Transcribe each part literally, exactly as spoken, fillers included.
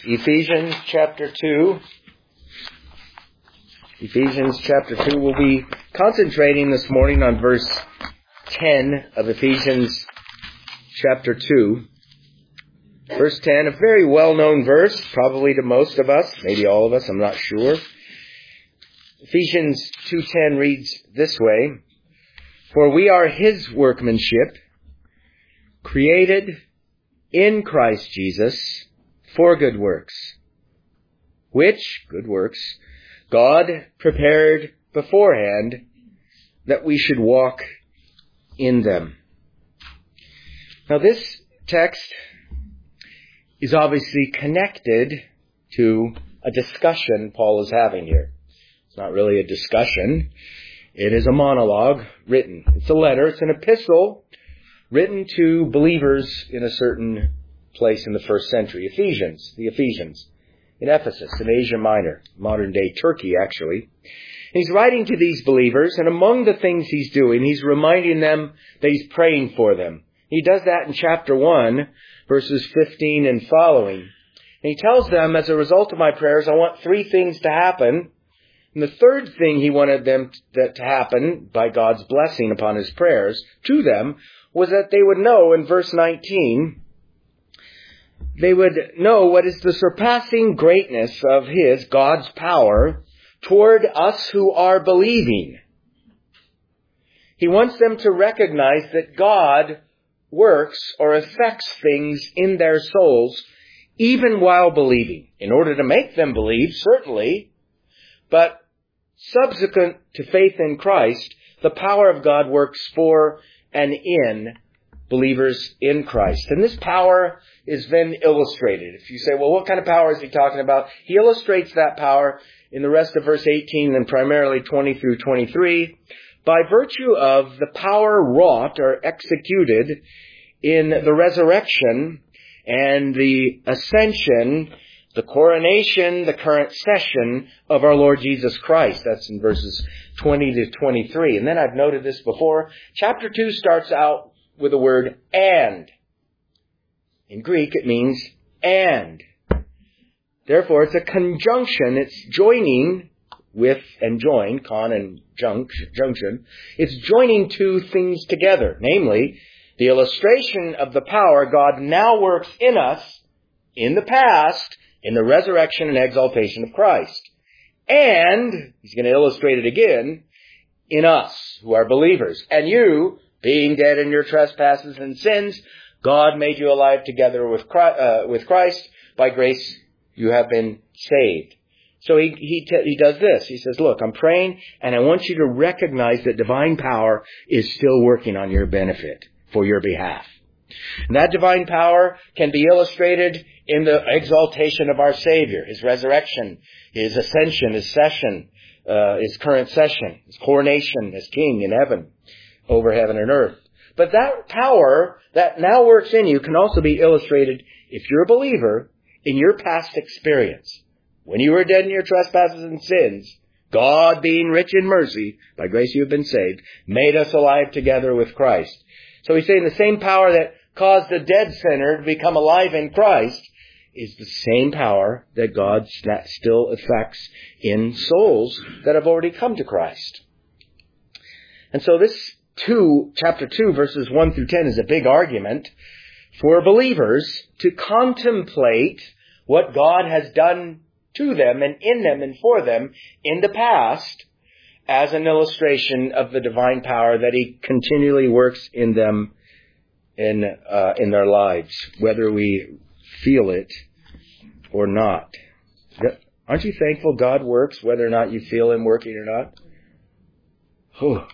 Ephesians chapter two. Ephesians chapter two. We'll be concentrating this morning on verse ten of Ephesians chapter two. Verse ten, a very well-known verse, probably to most of us, maybe all of us, I'm not sure. Ephesians two ten reads this way, "For we are His workmanship, created in Christ Jesus for good works, which, good works, God prepared beforehand that we should walk in them." Now this text is obviously connected to a discussion Paul is having here. It's not really a discussion. It is a monologue written. It's a letter. It's an epistle written to believers in a certain place in the first century. Ephesians, the Ephesians, in Ephesus, in Asia Minor, modern day Turkey actually. And he's writing to these believers, and among the things he's doing, he's reminding them that he's praying for them. He does that in chapter one, verses fifteen and following. And he tells them, as a result of my prayers, I want three things to happen. And the third thing he wanted them to, to happen, by God's blessing upon his prayers to them, was that they would know, in verse nineteen, they would know what is the surpassing greatness of His, God's power, toward us who are believing. He wants them to recognize that God works or affects things in their souls, even while believing, in order to make them believe, certainly, but subsequent to faith in Christ, the power of God works for and in believers in Christ. And this power is then illustrated. If you say, well, what kind of power is he talking about? He illustrates that power in the rest of verse eighteen and primarily twenty through twenty-three by virtue of the power wrought or executed in the resurrection and the ascension, the coronation, the current session of our Lord Jesus Christ. That's in verses twenty to twenty-three. And then I've noted this before. Chapter two starts out with the word and. In Greek, it means and. Therefore, it's a conjunction. It's joining with and join, con and junction. It's joining two things together. Namely, the illustration of the power God now works in us in the past in the resurrection and exaltation of Christ. And, he's going to illustrate it again, in us who are believers. And you, being dead in your trespasses and sins, God made you alive together with Christ, uh, with Christ. By grace you have been saved. So he he te- he does this. He says, look, I'm praying, and I want you to recognize that divine power is still working on your benefit, for your behalf. And that divine power can be illustrated in the exaltation of our Savior, His resurrection, His ascension, His session, uh, His current session, His coronation as King in heaven, over heaven and earth. But that power that now works in you can also be illustrated, if you're a believer, in your past experience. When you were dead in your trespasses and sins, God, being rich in mercy, by grace you have been saved, made us alive together with Christ. So he's saying the same power that caused a dead sinner to become alive in Christ is the same power that God still affects in souls that have already come to Christ. And so this two, chapter two, verses one through ten is a big argument for believers to contemplate what God has done to them and in them and for them in the past as an illustration of the divine power that He continually works in them in uh, in their lives, whether we feel it or not. Aren't you thankful God works whether or not you feel Him working or not? Whew.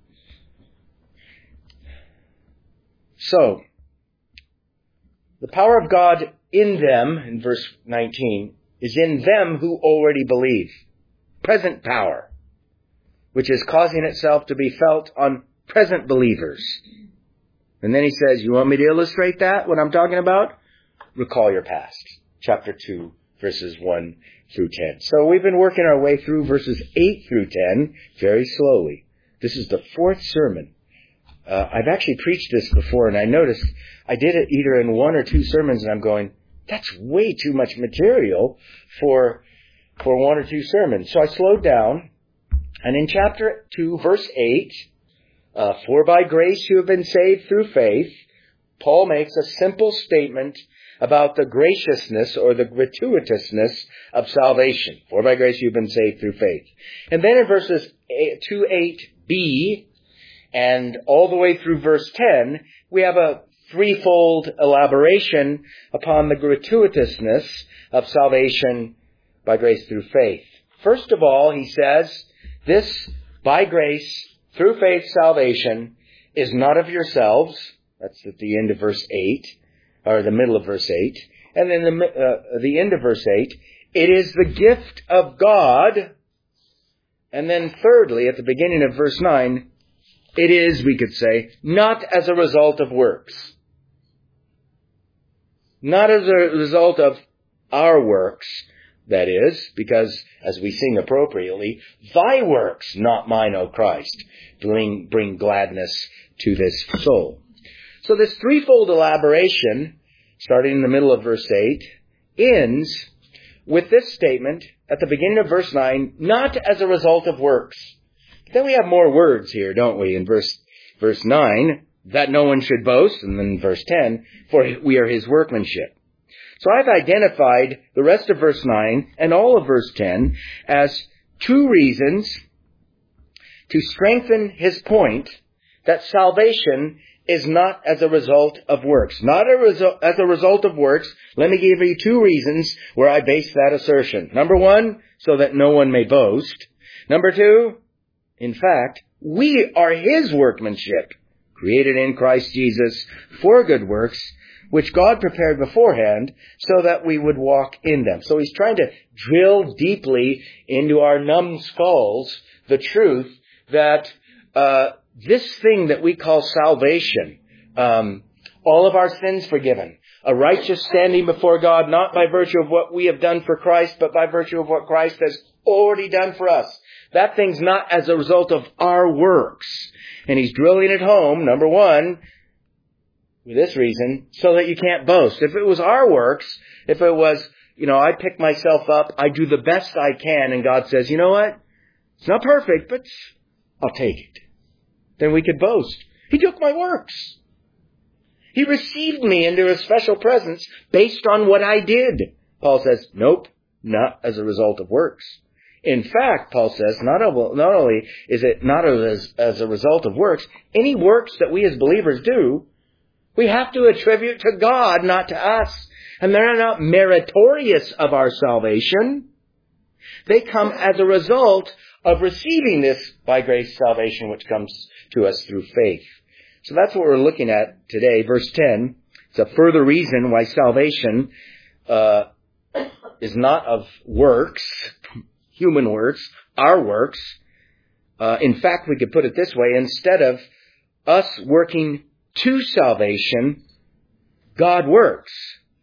So, the power of God in them, in verse nineteen, is in them who already believe. Present power, which is causing itself to be felt on present believers. And then he says, you want me to illustrate that, what I'm talking about? Recall your past. Chapter two, verses one through ten. So we've been working our way through verses eight through ten very slowly. This is the fourth sermon. Uh, I've actually preached this before, and I noticed I did it either in one or two sermons, and I'm going, that's way too much material for, for one or two sermons. So I slowed down. And in chapter two, verse eight, uh, for by grace you have been saved through faith, Paul makes a simple statement about the graciousness or the gratuitousness of salvation. For by grace you've been saved through faith. And then in verses two eight b and all the way through verse ten, we have a threefold elaboration upon the gratuitousness of salvation by grace through faith. First of all, he says, this, by grace, through faith salvation, is not of yourselves. That's at the end of verse eight, or the middle of verse eight. And then the, uh, the end of verse eight, it is the gift of God. And then thirdly, at the beginning of verse nine, it is, we could say, not as a result of works. Not as a result of our works, that is, because, as we sing appropriately, thy works, not mine, O Christ, bring, bring gladness to this soul. So this threefold elaboration, starting in the middle of verse eight, ends with this statement at the beginning of verse nine, not as a result of works. Then we have more words here, don't we? In verse, verse nine, that no one should boast, and then verse ten, for we are his workmanship. So I've identified the rest of verse nine and all of verse ten as two reasons to strengthen his point that salvation is not as a result of works. Not a resu- as a result of works. Let me give you two reasons where I base that assertion. Number one, so that no one may boast. Number two, in fact, we are his workmanship, created in Christ Jesus for good works, which God prepared beforehand so that we would walk in them. So he's trying to drill deeply into our numb skulls the truth that uh, this thing that we call salvation, um, all of our sins forgiven, a righteous standing before God, not by virtue of what we have done for Christ, but by virtue of what Christ has already done for us. That thing's not as a result of our works. And he's drilling it home, number one, for this reason, so that you can't boast. If it was our works, if it was, you know, I pick myself up, I do the best I can, and God says, you know what? It's not perfect, but I'll take it. Then we could boast. He took my works. He received me into his special presence based on what I did. Paul says, nope, not as a result of works. In fact, Paul says, not, a, not only is it not as, as a result of works, any works that we as believers do, we have to attribute to God, not to us. And they're not meritorious of our salvation. They come as a result of receiving this by grace salvation, which comes to us through faith. So that's what we're looking at today. Verse ten, it's a further reason why salvation uh, is not of works, human works, our works. Uh, in fact, we could put it this way. Instead of us working to salvation, God works.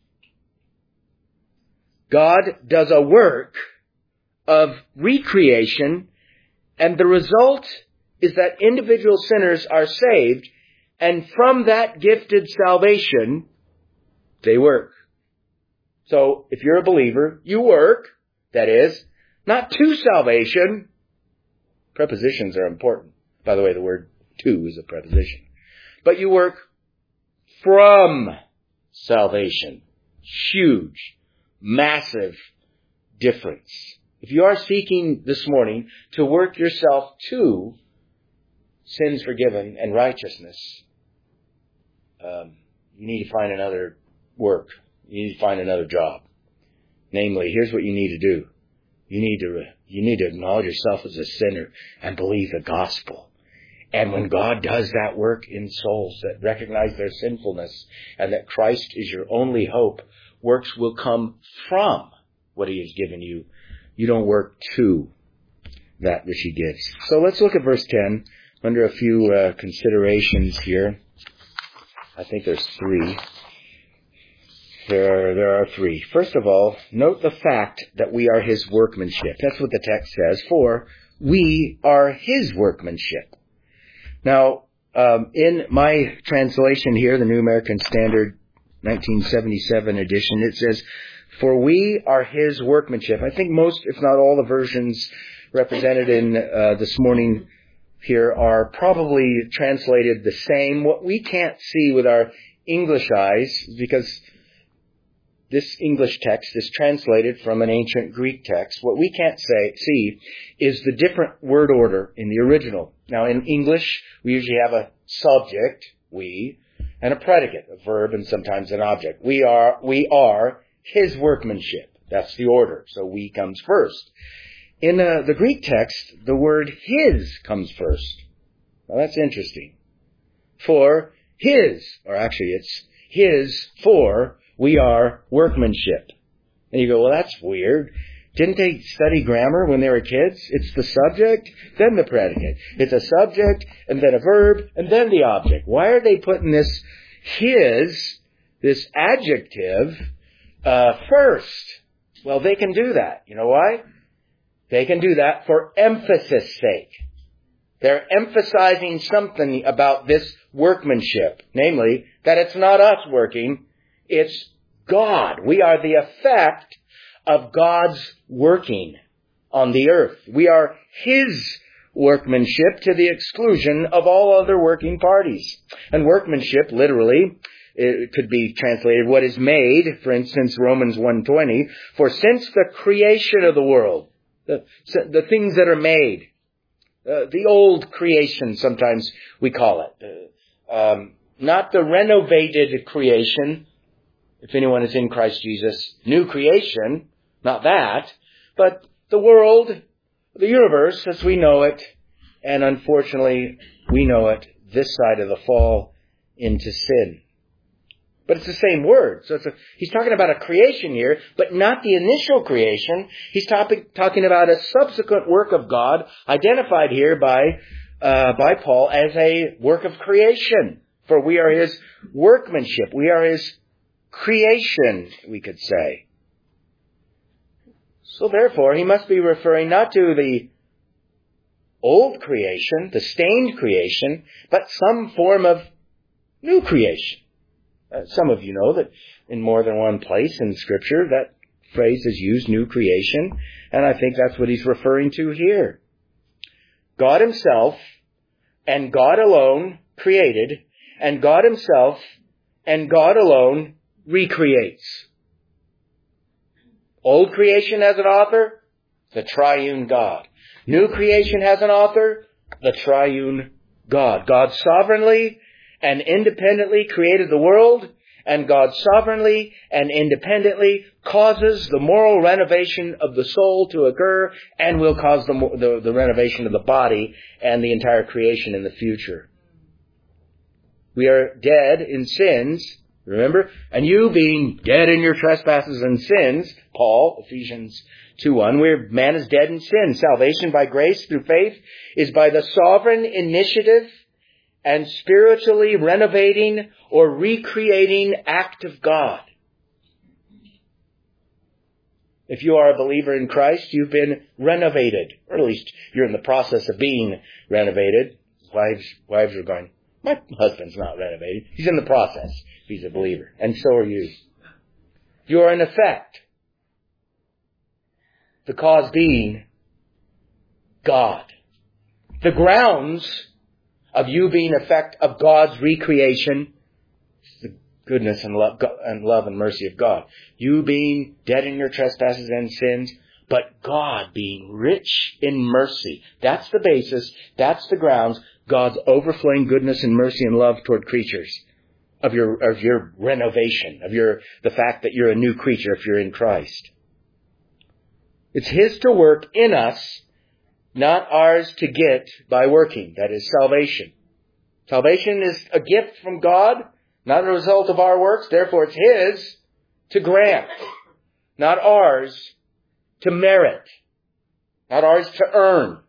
God does a work of recreation, and the result is that individual sinners are saved, and from that gifted salvation, they work. So, if you're a believer, you work, that is, not to salvation. Prepositions are important. By the way, the word to is a preposition. But you work from salvation. Huge, massive difference. If you are seeking this morning to work yourself to sins forgiven and righteousness, um, you need to find another work. You need to find another job. Namely, here's what you need to do. You need to, you need to acknowledge yourself as a sinner and believe the gospel. And when God does that work in souls that recognize their sinfulness and that Christ is your only hope, works will come from what he has given you. You don't work to that which he gives. So let's look at verse ten under a few uh, considerations here. I think there's three. There are, there are three. First of all, note the fact that we are his workmanship. That's what the text says. For we are his workmanship. Now, um, in my translation here, the New American Standard nineteen seventy-seven edition. It says, "For we are His workmanship." I think most, if not all, the versions represented in uh, this morning here are probably translated the same. What we can't see with our English eyes, because this English text is translated from an ancient Greek text, what we can't say, see is the different word order in the original. Now, in English, we usually have a subject, we, and a predicate, a verb, and sometimes an object. We are, we are His workmanship. That's the order. So we comes first. In uh, the Greek text, the word His comes first. Now, that's interesting. For His, or actually it's His, for we are workmanship. And you go, well, that's weird. Didn't they study grammar when they were kids? It's the subject, then the predicate. It's a subject, and then a verb, and then the object. Why are they putting this His, this adjective, uh, first? Well, they can do that. You know why? They can do that for emphasis sake. They're emphasizing something about this workmanship. Namely, that it's not us working, it's God. We are the effect of God's working on the earth. We are His workmanship to the exclusion of all other working parties. And workmanship, literally, it could be translated what is made. For instance, Romans one twenty, for since the creation of the world, the, the things that are made, uh, the old creation sometimes we call it, uh, um, not the renovated creation, if anyone is in Christ Jesus, new creation, not that, but the world, the universe as we know it, and unfortunately we know it this side of the fall into sin. But it's the same word. So it's a, he's talking about a creation here, but not the initial creation. He's topic, talking about a subsequent work of God, identified here by uh, by Paul as a work of creation. For we are His workmanship. We are His creation, we could say. So therefore, he must be referring not to the old creation, the stained creation, but some form of new creation. Uh, some of you know that in more than one place in Scripture, that phrase is used, new creation, and I think that's what he's referring to here. God Himself and God alone created, and God Himself and God alone recreates. Old creation has an author, the triune God. New creation has an author, the triune God. God sovereignly and independently created the world, and God sovereignly and independently causes the moral renovation of the soul to occur, and will cause the, the, the renovation of the body and the entire creation in the future. We are dead in sins, remember? And you being dead in your trespasses and sins, Paul, Ephesians two one, where man is dead in sin. Salvation by grace through faith is by the sovereign initiative and spiritually renovating or recreating act of God. If you are a believer in Christ, you've been renovated, or at least you're in the process of being renovated. Wives, wives are going, my husband's not renovated. He's in the process if he's a believer. And so are you. You are in effect. The cause being God. The grounds of you being effect of God's recreation is the goodness and love, and love and mercy of God. You being dead in your trespasses and sins, but God being rich in mercy. That's the basis. That's the grounds. God's overflowing goodness and mercy and love toward creatures. Of your, of your renovation. Of your, the fact that you're a new creature if you're in Christ. It's His to work in us, not ours to get by working. That is salvation. Salvation is a gift from God, not a result of our works. Therefore, it's His to grant, not ours to merit, not ours to earn.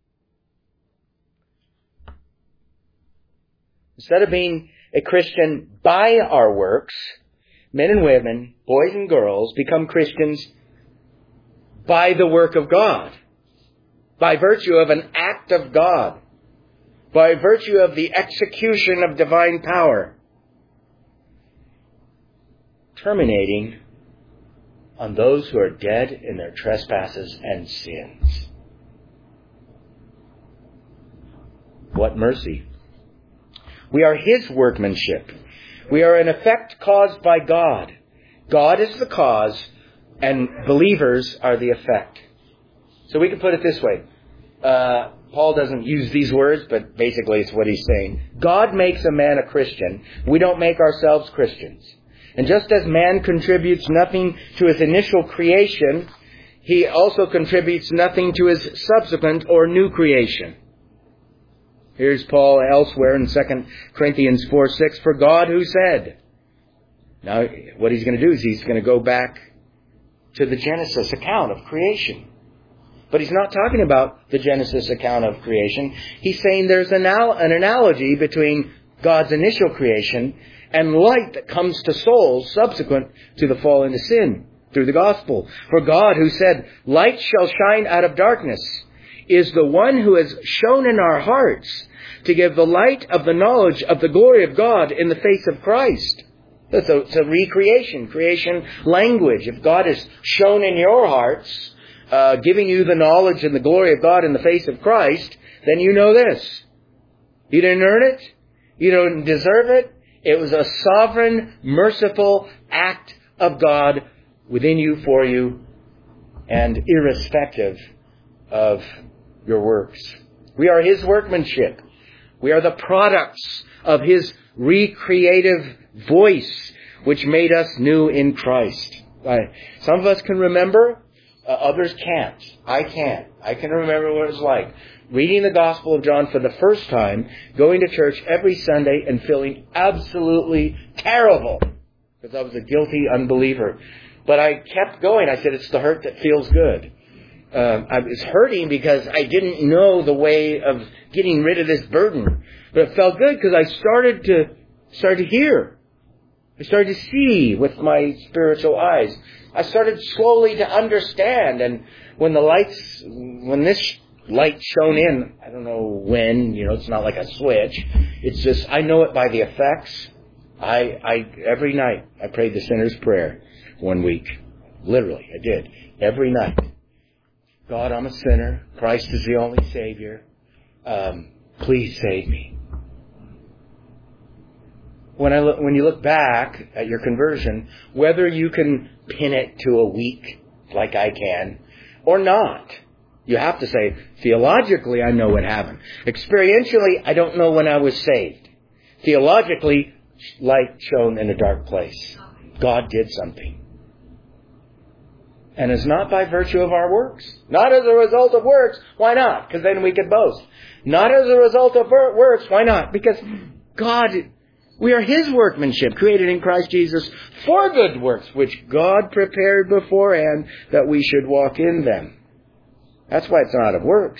Instead of being a Christian by our works, men and women, boys and girls, become Christians by the work of God. By virtue of an act of God. By virtue of the execution of divine power. terminating on those who are dead in their trespasses and sins. What mercy. We are His workmanship. We are an effect caused by God. God is the cause, and believers are the effect. So we can put it this way. Uh, Paul doesn't use these words, but basically it's what he's saying. God makes a man a Christian. We don't make ourselves Christians. And just as man contributes nothing to his initial creation, he also contributes nothing to his subsequent or new creation. Here's Paul elsewhere in Second Corinthians four six. For God who said. Now, what he's going to do is he's going to go back to the Genesis account of creation. But he's not talking about the Genesis account of creation. He's saying there's an, al- an analogy between God's initial creation and light that comes to souls subsequent to the fall into sin through the gospel. For God who said, light shall shine out of darkness, is the one who has shone in our hearts to give the light of the knowledge of the glory of God in the face of Christ. That's a, it's a recreation, creation language. If God has shone in your hearts, uh, giving you the knowledge and the glory of God in the face of Christ, then you know this. You didn't earn it. You don't deserve it. It was a sovereign, merciful act of God within you, for you, and irrespective of your works. We are His workmanship. We are the products of His recreative voice, which made us new in Christ. Some of us can remember, uh, others can't. I can't. I can remember what it was like reading the Gospel of John for the first time, going to church every Sunday and feeling absolutely terrible because I was a guilty unbeliever. But I kept going. I said, it's the hurt that feels good. Um, I was hurting because I didn't know the way of getting rid of this burden. But it felt good because I started to start to hear. I started to see with my spiritual eyes. I started slowly to understand. And when the lights, when this light shone in, I don't know when, you know, it's not like a switch. It's just, I know it by the effects. I, I, every night I prayed the sinner's prayer one week. Literally, I did. Every night. God, I'm a sinner. Christ is the only Savior. Um, please save me. When I look, when you look back at your conversion, whether you can pin it to a week like I can or not, you have to say, theologically, I know what happened. Experientially, I don't know when I was saved. Theologically, light shone in a dark place. God did something. And it's not by virtue of our works. Not as a result of works. Why not? Because then we could boast. Not as a result of works. Why not? Because God, we are His workmanship, created in Christ Jesus for good works, which God prepared beforehand that we should walk in them. That's why it's not of works.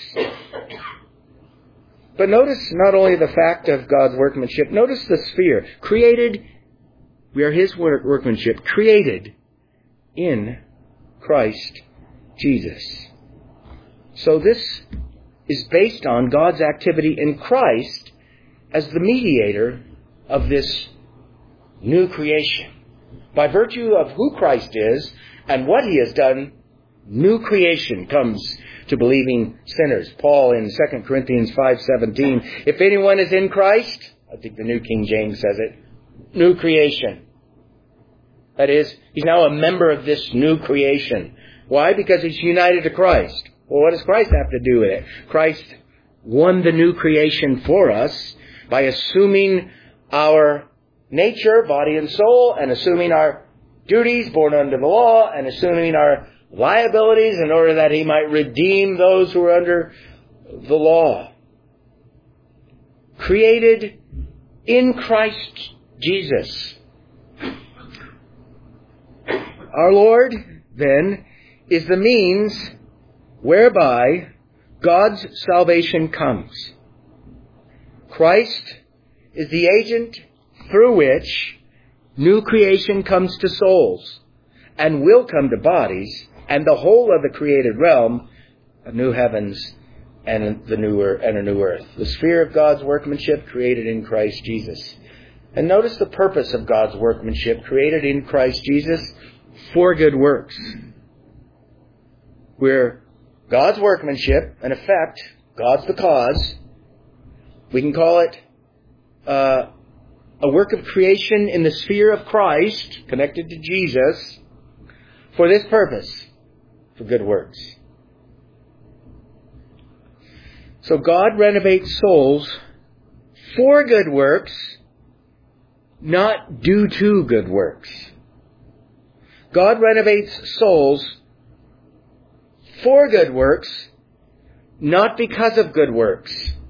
But notice not only the fact of God's workmanship, notice the sphere. Created, we are His work, workmanship, created in Christ Jesus. So this is based on God's activity in Christ as the mediator of this new creation. By virtue of who Christ is and what He has done, new creation comes to believing sinners. Paul in Second Corinthians five seventeen, if anyone is in Christ, I think the New King James says it, new creation. That is, he's now a member of this new creation. Why? Because he's united to Christ. Well, what does Christ have to do with it? Christ won the new creation for us by assuming our nature, body and soul, and assuming our duties born under the law, and assuming our liabilities in order that He might redeem those who are under the law. Created in Christ Jesus. Our Lord, then, is the means whereby God's salvation comes. Christ is the agent through which new creation comes to souls and will come to bodies and the whole of the created realm of new heavens and the new earth, and a new earth. The sphere of God's workmanship created in Christ Jesus. And notice the purpose of God's workmanship, created in Christ Jesus for good works. We're God's workmanship, in effect, God's the cause. We can call it uh, a work of creation in the sphere of Christ, connected to Jesus, for this purpose, for good works. So God renovates souls for good works, not due to good works. God renovates souls for good works, not because of good works.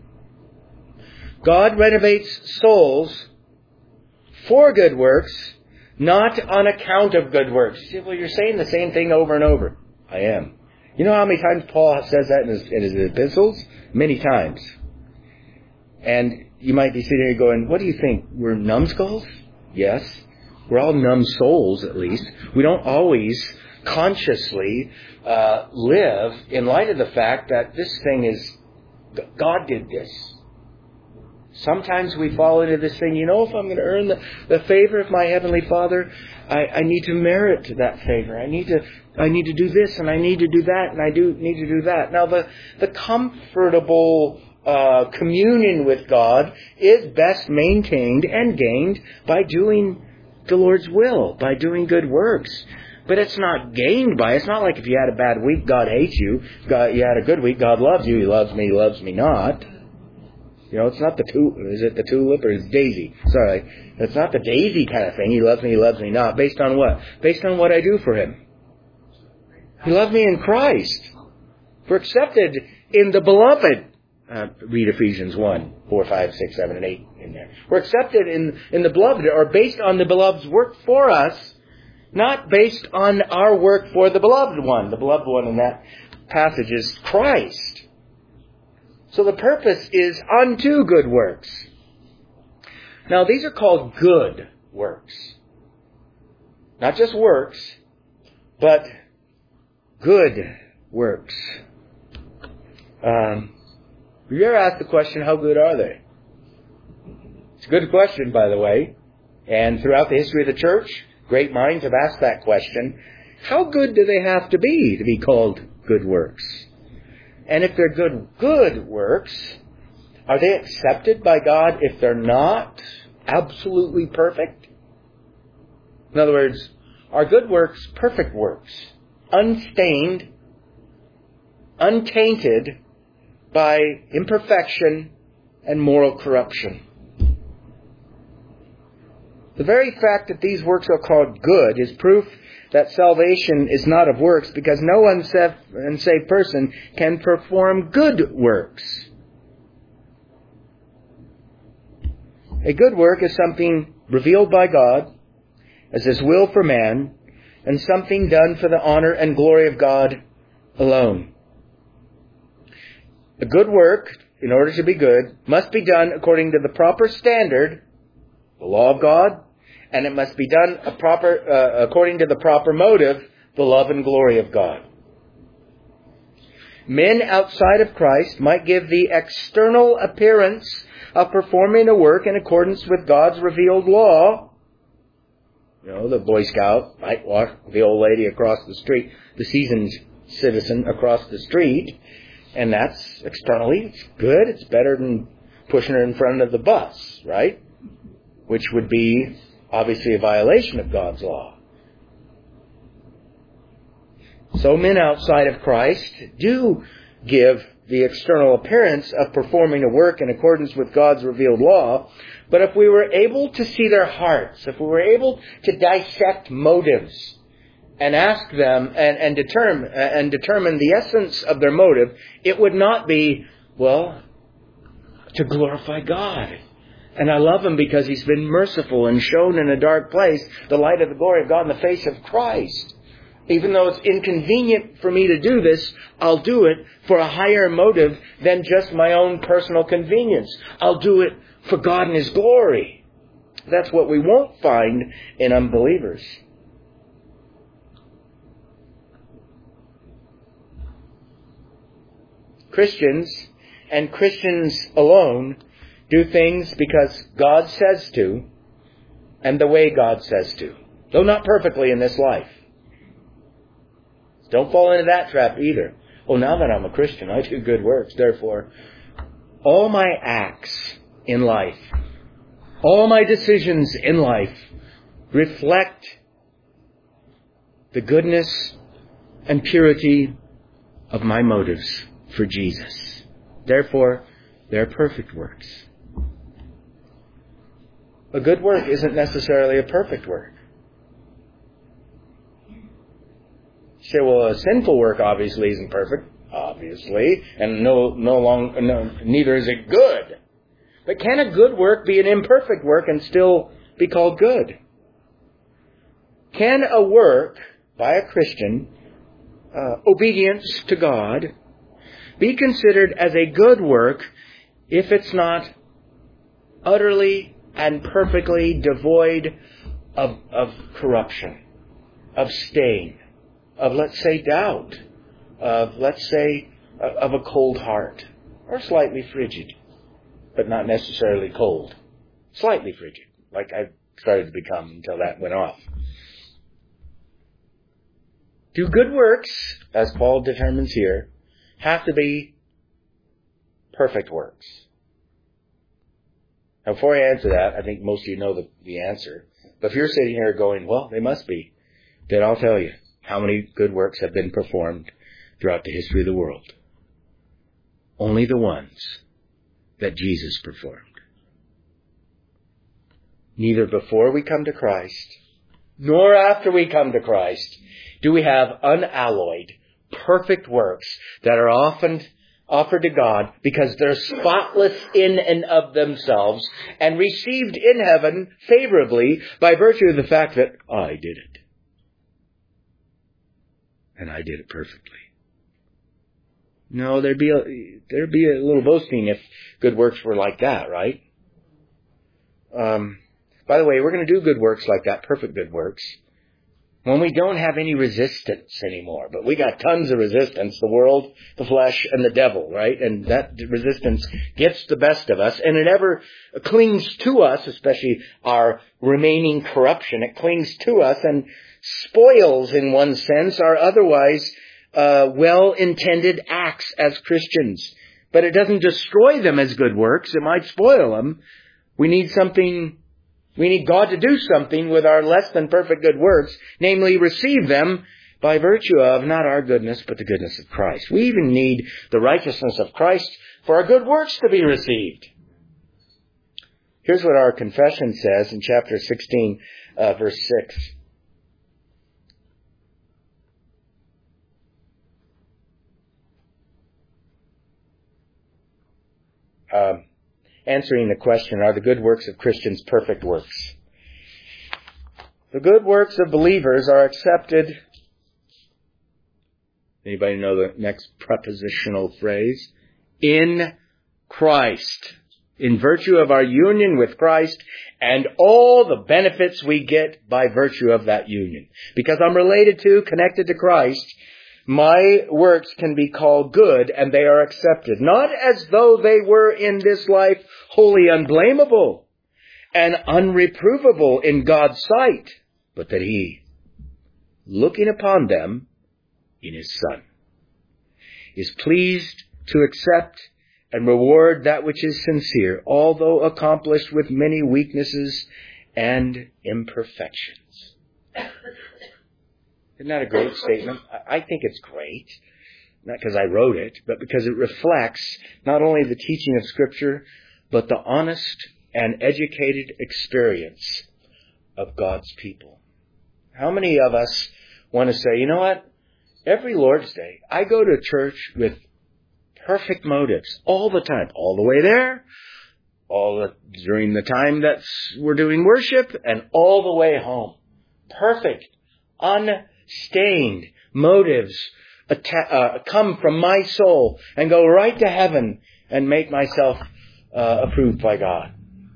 God renovates souls for good works, not on account of good works. You say, well, you're saying the same thing over and over. I am. You know how many times Paul says that in his, in his epistles? Many times. And you might be sitting here going, what do you think? We're numbskulls? Yes. We're all numb souls, at least. We don't always consciously uh, live in light of the fact that this thing is, God did this. Sometimes we fall into this thing, you know, if I'm going to earn the, the favor of my Heavenly Father, I, I need to merit that favor. I need to I need to do this, and I need to do that, and I do need to do that. Now, the, the comfortable uh, communion with God is best maintained and gained by doing the Lord's will, by doing good works. But it's not gained by, it's not like if you had a bad week, God hates you. If God, you had a good week, God loves you. He loves me, He loves me not. You know, it's not the tulip. Is it the tulip or is it daisy? Sorry. It's not the daisy kind of thing. He loves me, He loves me not. Based on what? Based on what I do for Him. He loved me in Christ. We're accepted in the beloved. Uh, read Ephesians one, four, five, six, seven, and eight in there. We're accepted in, in the beloved, or based on the beloved's work for us, not based on our work for the beloved one. The beloved one in that passage is Christ. So the purpose is unto good works. Now these are called good works. Not just works, but good works. Um, have you ever asked the question, how good are they? It's a good question, by the way. And throughout the history of the church, great minds have asked that question. How good do they have to be to be called good works? And if they're good, good works, are they accepted by God if they're not absolutely perfect? In other words, are good works perfect works, unstained, untainted by imperfection and moral corruption? The very fact that these works are called good is proof that salvation is not of works, because no unsaved person can perform good works. A good work is something revealed by God as His will for man, and something done for the honor and glory of God alone. A good work, in order to be good, must be done according to the proper standard, the law of God, and it must be done a proper, uh, according to the proper motive, the love and glory of God. Men outside of Christ might give the external appearance of performing a work in accordance with God's revealed law. You know, the Boy Scout might walk the old lady across the street, the seasoned citizen across the street, and that's externally, it's good, it's better than pushing her in front of the bus, right? Which would be obviously a violation of God's law. So men outside of Christ do give the external appearance of performing a work in accordance with God's revealed law. But if we were able to see their hearts, if we were able to dissect motives and ask them and, and determine and determine the essence of their motive, it would not be, well, to glorify God. And I love Him because He's been merciful and shown in a dark place the light of the glory of God in the face of Christ. Even though it's inconvenient for me to do this, I'll do it for a higher motive than just my own personal convenience. I'll do it for God and His glory. That's what we won't find in unbelievers. Christians, and Christians alone, do things because God says to, and the way God says to, though not perfectly in this life. Don't fall into that trap either. Oh, now that I'm a Christian, I do good works. Therefore, all my acts in life, all my decisions in life reflect the goodness and purity of my motives for Jesus. Therefore, they're perfect works. A good work isn't necessarily a perfect work. You say, well, a sinful work obviously isn't perfect. Obviously. And no, no long, no, neither is it good. But can a good work be an imperfect work and still be called good? Can a work by a Christian, uh, obedience to God, be considered as a good work if it's not utterly and perfectly devoid of, of corruption, of stain, of, let's say, doubt, of, let's say, of a cold heart, or slightly frigid, but not necessarily cold. Slightly frigid, like I started to become until that went off. Do good works, as Paul determines here, have to be perfect works? Now, before I answer that, I think most of you know the, the answer. But if you're sitting here going, well, they must be, then I'll tell you how many good works have been performed throughout the history of the world. Only the ones that Jesus performed. Neither before we come to Christ, nor after we come to Christ, do we have unalloyed, perfect works that are often offered to God because they're spotless in and of themselves and received in heaven favorably by virtue of the fact that I did it. And I did it perfectly. No, there'd be a, there'd be a little boasting if good works were like that, right? Um, by the way, we're going to do good works like that, perfect good works, when we don't have any resistance anymore. But we got tons of resistance, the world, the flesh, and the devil, right? And that resistance gets the best of us, and it ever clings to us, especially our remaining corruption. It clings to us and spoils, in one sense, our otherwise uh, well-intended acts as Christians. But it doesn't destroy them as good works. It might spoil them. We need something... We need God to do something with our less than perfect good works, namely receive them by virtue of not our goodness, but the goodness of Christ. We even need the righteousness of Christ for our good works to be received. Here's what our confession says in chapter sixteen, uh, verse six. Um, Answering the question, are the good works of Christians perfect works? The good works of believers are accepted. Anybody know the next prepositional phrase? In Christ. In virtue of our union with Christ and all the benefits we get by virtue of that union. Because I'm related to, connected to Christ, my works can be called good and they are accepted. Not as though they were in this life wholly unblameable and unreprovable in God's sight, but that He, looking upon them in His Son, is pleased to accept and reward that which is sincere, although accomplished with many weaknesses and imperfections. Isn't that a great statement? I think it's great. Not because I wrote it, but because it reflects not only the teaching of Scripture, but the honest and educated experience of God's people. How many of us want to say, you know what? Every Lord's Day, I go to church with perfect motives all the time, all the way there, all the, during the time that we're doing worship, and all the way home. Perfect, unstained motives atta- uh, come from my soul and go right to heaven and make myself uh, approved by God.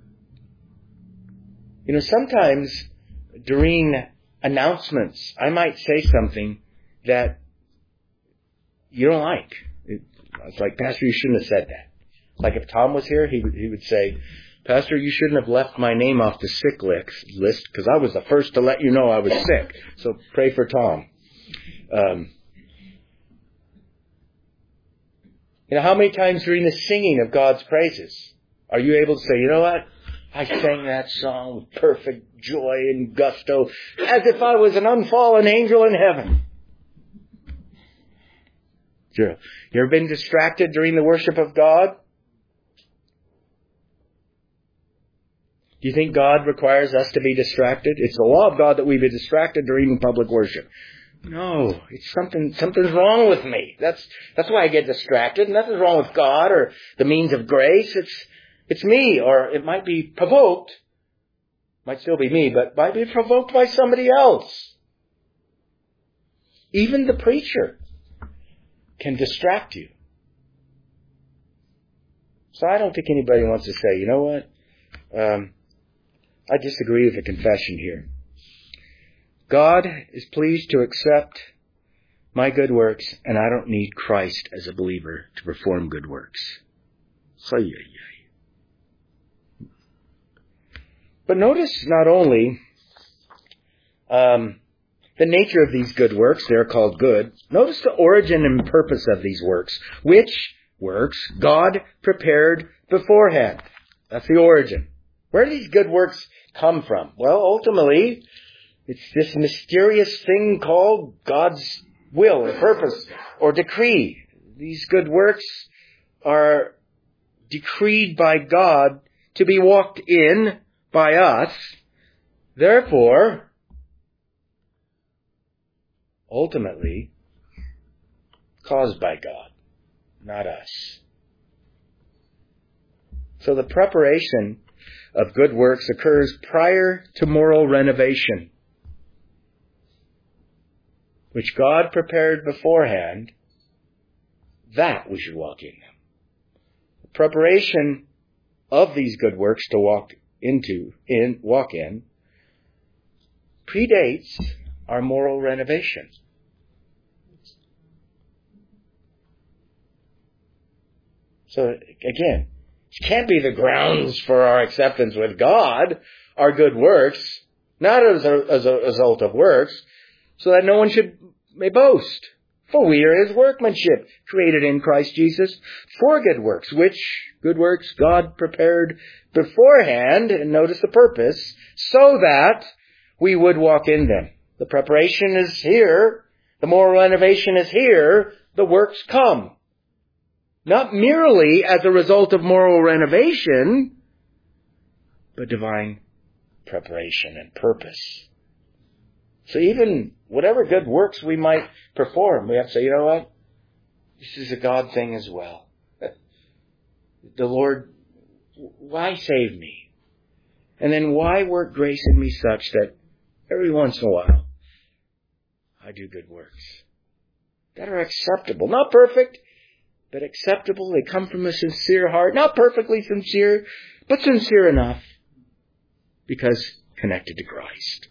You know, sometimes during announcements, I might say something that you don't like. It, it's like, Pastor, you shouldn't have said that. Like if Tom was here, he would, he would say, Pastor, you shouldn't have left my name off the sick list because I was the first to let you know I was sick. So pray for Tom. Um, you know, how many times during the singing of God's praises are you able to say, you know what? I sang that song with perfect joy and gusto as if I was an unfallen angel in heaven. Sure. You ever been distracted during the worship of God? Do you think God requires us to be distracted? It's the law of God that we be distracted during public worship. No, it's something, something's wrong with me. That's, that's why I get distracted. Nothing's wrong with God or the means of grace. It's, it's me, or it might be provoked. Might still be me, but might be provoked by somebody else. Even the preacher can distract you. So I don't think anybody wants to say, you know what? Um, I disagree with the confession here. God is pleased to accept my good works, and I don't need Christ as a believer to perform good works. So yeah, yeah. But notice not only um, the nature of these good works, they're called good. Notice the origin and purpose of these works. Which works God prepared beforehand. That's the origin. Where do these good works come from? Well, ultimately, it's this mysterious thing called God's will or purpose or decree. These good works are decreed by God to be walked in by us. Therefore, ultimately, caused by God, not us. So the preparation of good works occurs prior to moral renovation, which God prepared beforehand, that we should walk in. The preparation of these good works to walk into, in, walk in, predates our moral renovation. So again, it can't be the grounds for our acceptance with God, our good works, not as a, as a result of works, so that no one should may boast. For we are His workmanship, created in Christ Jesus for good works, which good works God prepared beforehand, and notice the purpose, so that we would walk in them. The preparation is here, the moral renovation is here, the works come. Not merely as a result of moral renovation, but divine preparation and purpose. So even whatever good works we might perform, we have to say, you know what? This is a God thing as well. The Lord, why save me? And then why work grace in me such that every once in a while I do good works that are acceptable. Not perfect, but acceptable. They come from a sincere heart. Not perfectly sincere, but sincere enough because connected to Christ.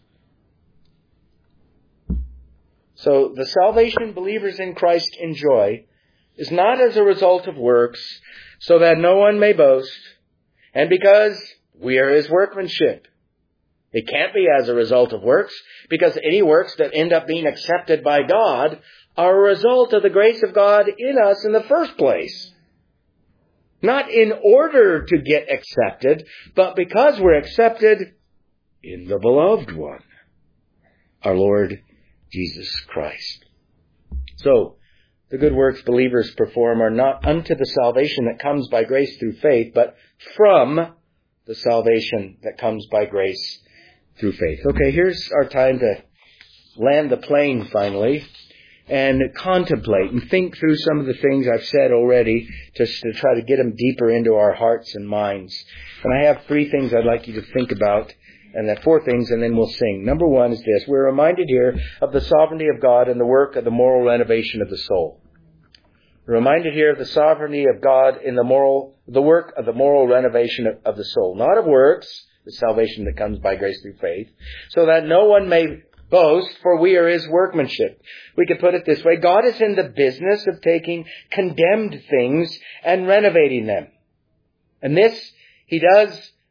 So the salvation believers in Christ enjoy is not as a result of works, so that no one may boast, and because we are His workmanship. It can't be as a result of works, because any works that end up being accepted by God are a result of the grace of God in us in the first place. Not in order to get accepted, but because we're accepted in the beloved one, our Lord Jesus Christ. So, the good works believers perform are not unto the salvation that comes by grace through faith, but from the salvation that comes by grace through faith. Okay, here's our time to land the plane finally and contemplate and think through some of the things I've said already just to try to get them deeper into our hearts and minds. And I have three things I'd like you to think about, and then four things, and then we'll sing. Number one is this. We're reminded here of the sovereignty of God and the work of the moral renovation of the soul. We're reminded here of the sovereignty of God in the moral, the work of the moral renovation of, of the soul. Not of works, the salvation that comes by grace through faith, so that no one may boast, for we are His workmanship. We could put it this way. God is in the business of taking condemned things and renovating them. And this He does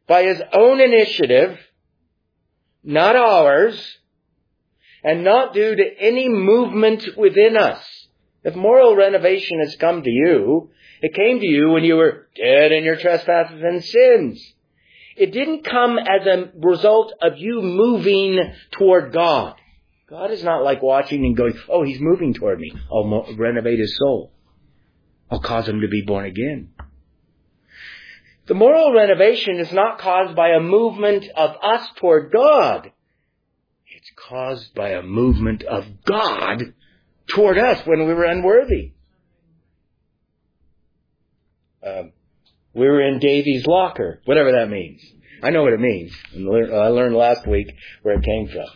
by His own initiative, not ours, and not due to any movement within us. If moral renovation has come to you, it came to you when you were dead in your trespasses and sins. It didn't come as a result of you moving toward God. God is not like watching and going, oh, He's moving toward me. I'll mo- renovate his soul. I'll cause him to be born again. The moral renovation is not caused by a movement of us toward God. It's caused by a movement of God toward us when we were unworthy. Um, we were in Davy's locker, whatever that means. I know what it means. I learned last week where it came from.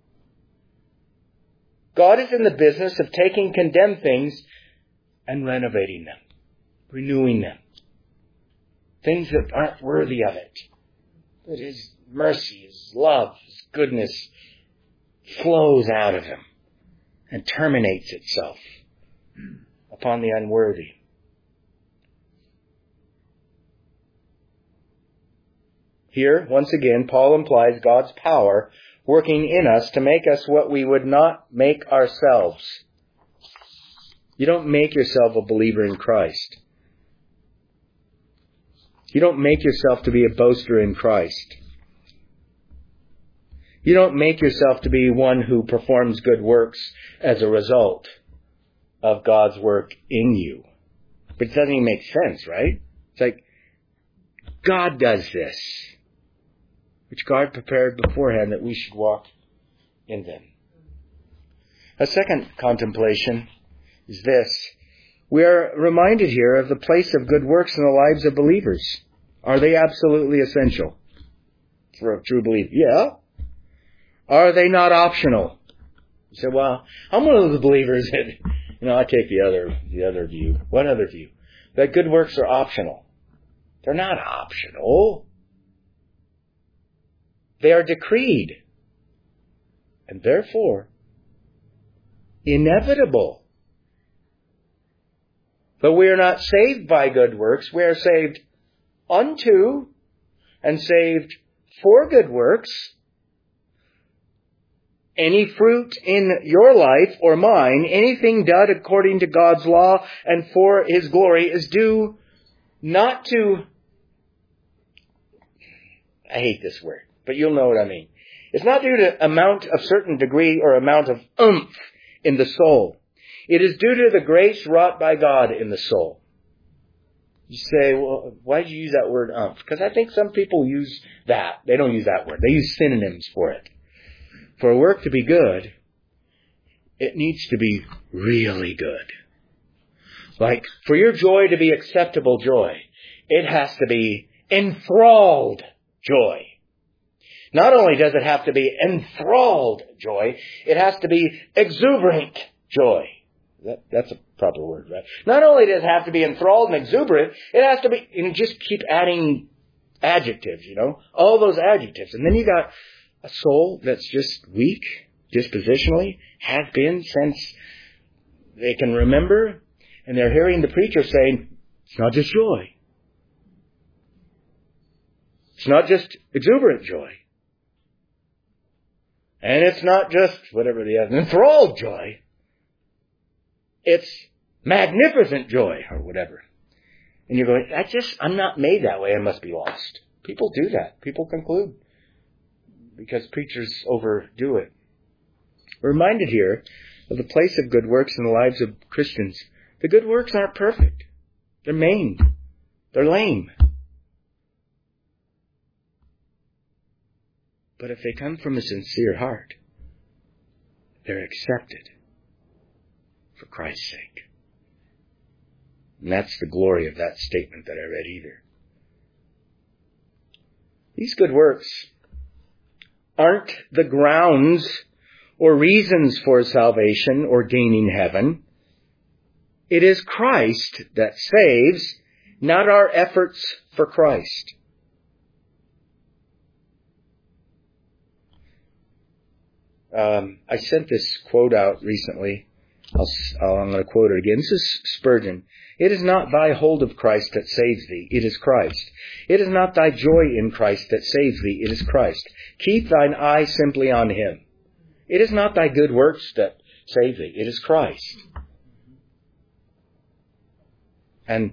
God is in the business of taking condemned things and renovating them, renewing them. Things that aren't worthy of it. That His mercy, His love, His goodness flows out of Him and terminates itself upon the unworthy. Here, once again, Paul implies God's power working in us to make us what we would not make ourselves. You don't make yourself a believer in Christ. You don't make yourself to be a boaster in Christ. You don't make yourself to be one who performs good works as a result of God's work in you. But it doesn't even make sense, right? It's like, God does this, which God prepared beforehand that we should walk in them. A second contemplation is this. We are reminded here of the place of good works in the lives of believers. Are they absolutely essential for a true believer? Yeah. Are they not optional? You say, well, I'm one of the believers that, you know, I take the other, the other view. What other view? That good works are optional. They're not optional. They are decreed. And therefore, inevitable. But we are not saved by good works. We are saved unto and saved for good works. Any fruit in your life or mine, anything done according to God's law and for His glory is due not to, I hate this word, but you'll know what I mean. It's not due to amount of certain degree or amount of oomph in the soul. It is due to the grace wrought by God in the soul. You say, well, why did you use that word umph? Because I think some people use that. They don't use that word. They use synonyms for it. For a work to be good, it needs to be really good. Like, for your joy to be acceptable joy, it has to be enthralled joy. Not only does it have to be enthralled joy, it has to be exuberant joy. That, that's a proper word, right? Not only does it have to be enthralled and exuberant, it has to be, and just keep adding adjectives, you know, all those adjectives. And then you got a soul that's just weak, dispositionally, has been since they can remember, and they're hearing the preacher saying, it's not just joy. It's not just exuberant joy. And it's not just, whatever the other, enthralled joy. It's magnificent joy, or whatever. And you're going, I just, I'm not made that way, I must be lost. People do that. People conclude. Because preachers overdo it. We're reminded here of the place of good works in the lives of Christians. The good works aren't perfect. They're maimed. They're lame. But if they come from a sincere heart, they're accepted for Christ's sake. And that's the glory of that statement that I read either. These good works aren't the grounds or reasons for salvation or gaining heaven. It is Christ that saves, not our efforts for Christ. Um, I sent this quote out recently I'll, I'm going to quote it again. This is Spurgeon. It is not thy hold of Christ that saves thee, it is Christ. It is not thy joy in Christ that saves thee, it is Christ. Keep thine eye simply on Him. It is not thy good works that save thee, it is Christ. And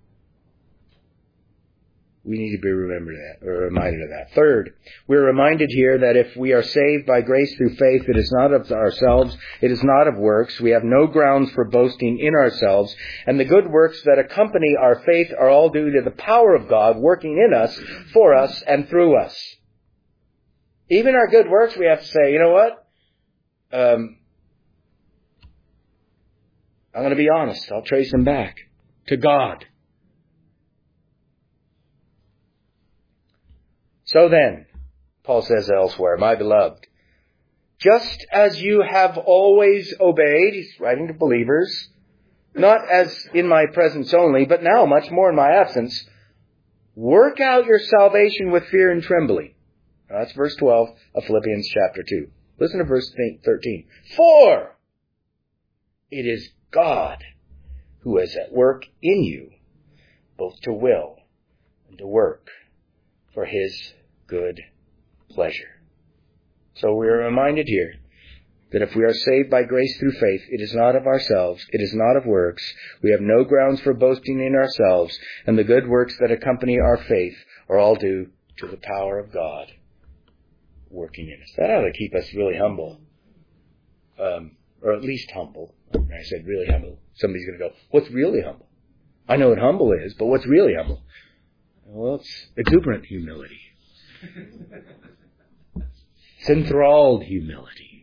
we need to be remembered that, or reminded of that. Third, we're reminded here that if we are saved by grace through faith, it is not of ourselves, it is not of works. We have no grounds for boasting in ourselves, and the good works that accompany our faith are all due to the power of God working in us, for us, and through us. Even our good works, we have to say, you know what? Um, I'm going to be honest. I'll trace them back to God. So then, Paul says elsewhere, my beloved, just as you have always obeyed, he's writing to believers, not as in my presence only, but now much more in my absence, work out your salvation with fear and trembling. Now, that's verse twelve of Philippians chapter two. Listen to verse thirteen. For it is God who is at work in you, both to will and to work for His good pleasure. So we are reminded here that if we are saved by grace through faith, it is not of ourselves, it is not of works. We have no grounds for boasting in ourselves, and the good works that accompany our faith are all due to the power of God working in us. That ought to keep us really humble, um, or at least humble. When I said really humble, somebody's going to go, what's really humble? I know what humble is, but what's really humble? Well, it's exuberant humility. It's enthralled humility.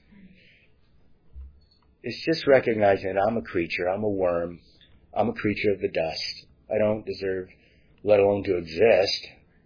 It's just recognizing that I'm a creature, I'm a worm, I'm a creature of the dust. I don't deserve, let alone to exist,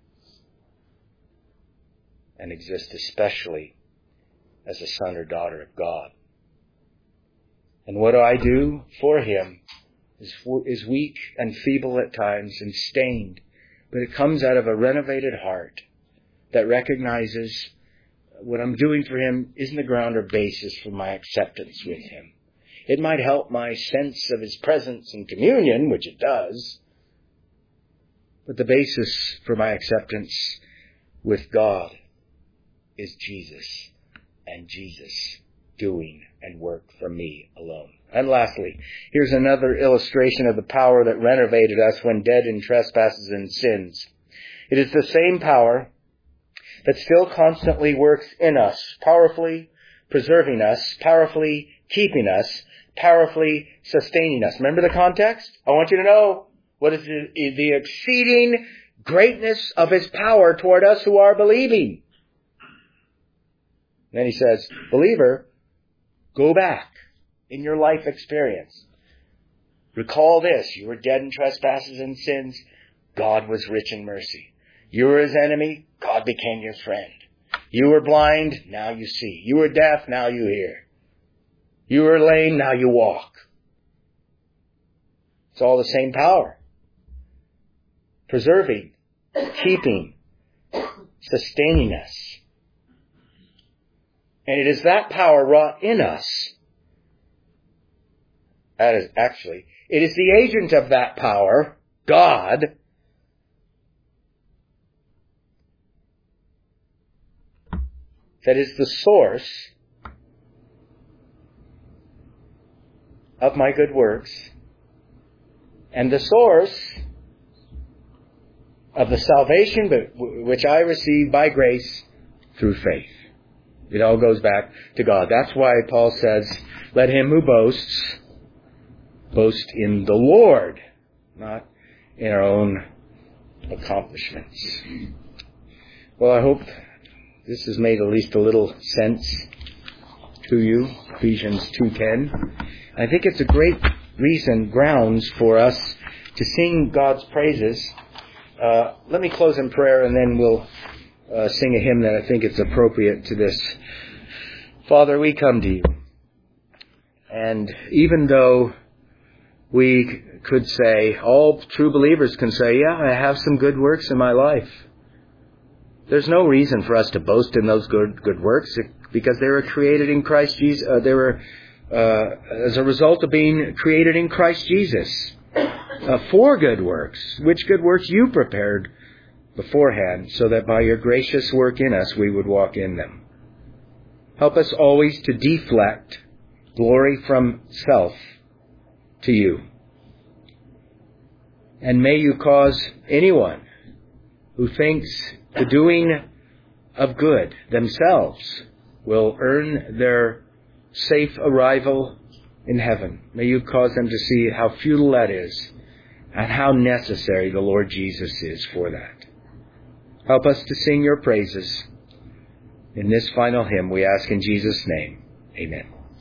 and exist especially as a son or daughter of God. And what do I do for Him is, is weak and feeble at times and stained, but it comes out of a renovated heart that recognizes what I'm doing for Him isn't the ground or basis for my acceptance with Him. It might help my sense of His presence and communion, which it does, but the basis for my acceptance with God is Jesus, and Jesus doing and work for me alone. And lastly, here's another illustration of the power that renovated us when dead in trespasses and sins. It is the same power that still constantly works in us, powerfully preserving us, powerfully keeping us, powerfully sustaining us. Remember the context? I want you to know what is the, the exceeding greatness of His power toward us who are believing. And then he says, believer, go back in your life experience. Recall this, you were dead in trespasses and sins. God was rich in mercy. You were His enemy. God became your friend. You were blind. Now you see. You were deaf. Now you hear. You were lame. Now you walk. It's all the same power. Preserving, keeping, sustaining us. And it is that power wrought in us. That is actually, it is the agent of that power, God, that is the source of my good works and the source of the salvation which I receive by grace through faith. It all goes back to God. That's why Paul says, let him who boasts, boast in the Lord, not in our own accomplishments. Well, I hope this has made at least a little sense to you, Ephesians two ten. I think it's a great reason, grounds for us to sing God's praises. Uh, let me close in prayer and then we'll uh, sing a hymn that I think is appropriate to this. Father, we come to you. And even though we could say, all true believers can say, yeah, I have some good works in my life. There's no reason for us to boast in those good good works because they were created in Christ Jesus. Uh, they were uh, as a result of being created in Christ Jesus uh, for good works, which good works you prepared beforehand, so that by your gracious work in us we would walk in them. Help us always to deflect glory from self to you. And may you cause anyone who thinks the doing of good themselves will earn their safe arrival in heaven. May you cause them to see how futile that is and how necessary the Lord Jesus is for that. Help us to sing your praises. In this final hymn we ask in Jesus' name. Amen.